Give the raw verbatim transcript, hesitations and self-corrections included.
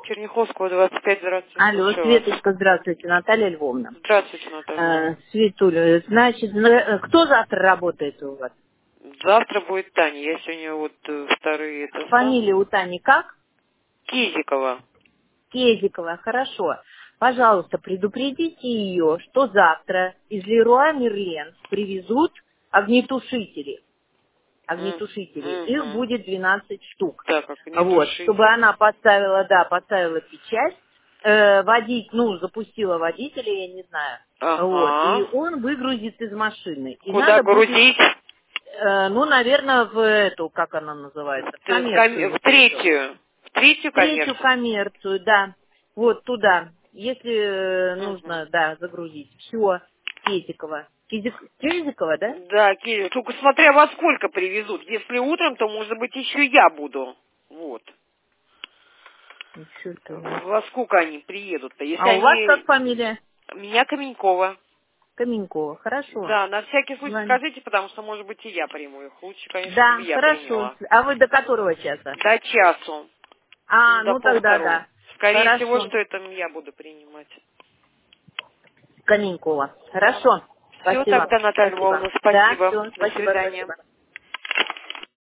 Черняховского, двадцать пять, здравствуйте. Алло, Слушаю вас. Светочка, здравствуйте, Наталья Львовна. Здравствуйте, Наталья. Э, Светуля, значит, на- кто завтра работает у вас? Завтра будет Таня. Я сегодня вот э, вторые это Фамилия самое. у Тани как? Кизикова. Кезикова, хорошо. Пожалуйста, предупредите ее, что завтра из Леруа Мерлен привезут огнетушители. М, Огнетушители. Их мгм. будет двенадцать штук. Так, как не Вот, чтобы тушитель. она поставила, да, поставила печать, э, водить, ну, запустила водителя, я не знаю. Вот, и Ага. он выгрузит из машины. И Куда надо будет, грузить? э, ну, наверное, в эту, как она называется, в В, ком- коммерцию в вот эту. третью. В третью Третью коммерцию. коммерцию, да, вот туда. Если э, Мгм. нужно, да, загрузить. Все, Кезикова. Кезик- Кезикова, да? Да, Кизикова. Только смотря во сколько привезут. Если утром, то, может быть, еще я буду. Вот. Ничего это у вас. Во сколько они приедут-то? Если А у вас как они... фамилия? Меня Каменькова. Каменькова. Хорошо. Да, на всякий случай Звони. скажите, потому что, может быть, и я приму их. Лучше, конечно, чтобы Да, я хорошо. приняла. А вы до которого часа? До часу. А, До ну тогда полвторого. да. Скорее всего, Хорошо. что это я буду принимать. Каменькова. Да. Хорошо. Все Спасибо. тогда, Наталья Спасибо. Львовна, Да, спасибо. все. До Спасибо, свидания. спасибо.